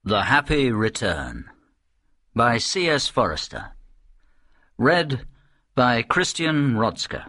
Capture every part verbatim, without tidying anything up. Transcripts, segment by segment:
The Happy Return by C S Forester. Read by Christian Rodska.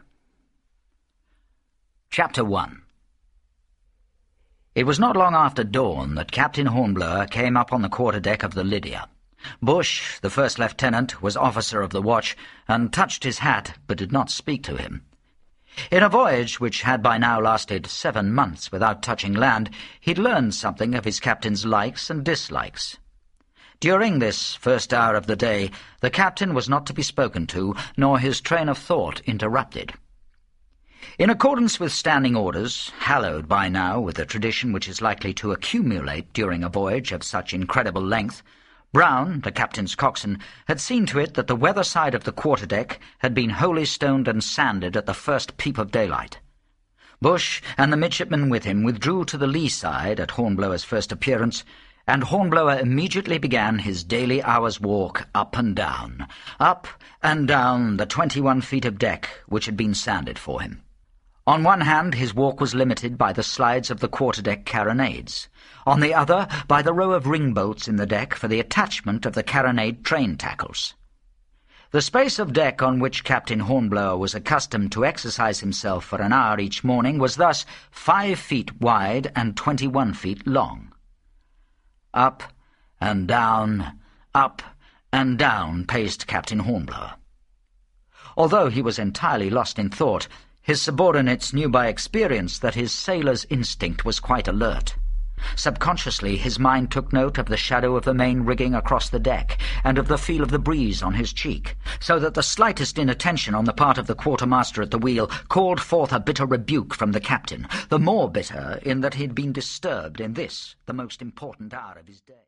Chapter one. It was not long after dawn that Captain Hornblower came up on the quarter-deck of the Lydia. Bush, the first lieutenant, was officer of the watch, and touched his hat, but did not speak to him. In a voyage which had by now lasted seven months without touching land, he'd learned something of his captain's likes and dislikes. During this first hour of the day, the captain was not to be spoken to, nor his train of thought interrupted. In accordance with standing orders, hallowed by now with a tradition which is likely to accumulate during a voyage of such incredible length, Brown, the captain's coxswain, had seen to it that the weather side of the quarter-deck had been holystoned and sanded at the first peep of daylight. Bush and the midshipmen with him withdrew to the lee side at Hornblower's first appearance, and Hornblower immediately began his daily hour's walk up and down, up and down the twenty-one feet of deck which had been sanded for him. On one hand, his walk was limited by the slides of the quarter-deck carronades. On the other, by the row of ring-bolts in the deck for the attachment of the carronade train tackles. The space of deck on which Captain Hornblower was accustomed to exercise himself for an hour each morning was thus five feet wide and twenty-one feet long. Up and down, up and down paced Captain Hornblower. Although he was entirely lost in thought, his subordinates knew by experience that his sailor's instinct was quite alert. Subconsciously his mind took note of the shadow of the main rigging across the deck, and of the feel of the breeze on his cheek, so that the slightest inattention on the part of the quartermaster at the wheel called forth a bitter rebuke from the captain, the more bitter in that he had been disturbed in this, the most important hour of his day.